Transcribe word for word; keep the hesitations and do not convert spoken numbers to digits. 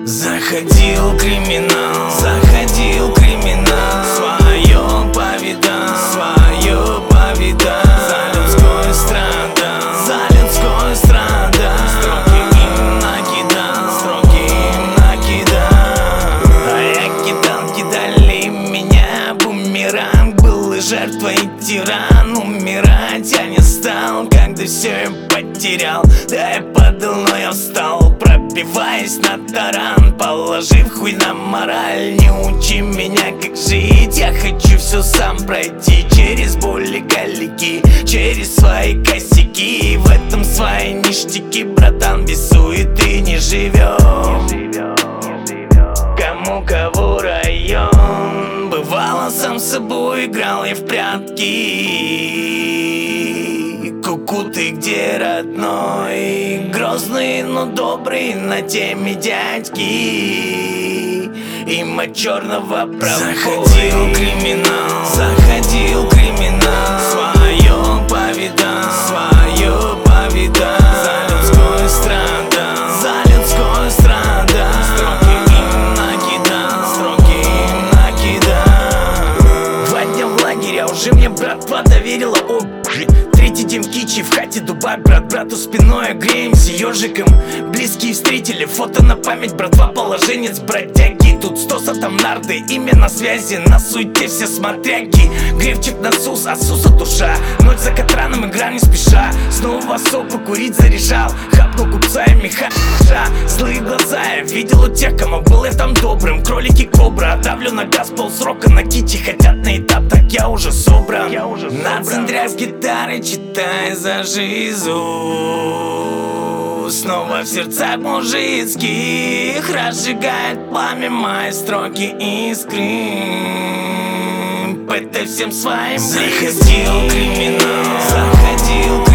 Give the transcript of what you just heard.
Заходил криминал, заходил криминал, свое повидал, свое повидал. За людской страдал, за людской страдал, строки им накидал, строки им накидал. А я кидал, кидали меня, бумеранг был и жертвой тиран. Умирать я не стал, когда все я потерял. Да я падал, но я встал, пробиваясь на таран, положив хуй на мораль. Не учи меня, как жить, я хочу все сам пройти. Через боли, галики, через свои косяки. И в этом свои ништяки, братан, без суеты не живем. Кому кого район. Бывало, сам с собой играл я в прятки. Ку-ку, ты где, родной? Грозный, но добрый на теме дядьки. Им от черного пробой. Заходил криминал, заходил криминал, свое повидал, свое повидал. За людской страдал, за людской страдал, строки им накидал, строки им накидал. Два дня в лагере, а уже мне братва доверила. О, третий день в кичи, в хате Дубай. Брат брату спиной греемся ежиком. Близкие встретили, фото на память. Братва положенец, бродяги. Тут стоса, там нарды, имя на связи. На суете все смотряги. Гревчик на сус, а суса душа. Ночь за Катраном, игра не спеша. Снова сопу курить заряжал. Хапнул купца и меха. Злые глаза я видел у тех, кому был я там добрым. Кролики кобра, давлю на газ полсрока. На кичи хотят на этап, так я уже собран. Я уже на центре с гитарой читай за жизу. Снова в сердцах мужицких разжигает пламя мои строки искры. Пытай всем своим близким. Заходил криминал, заходил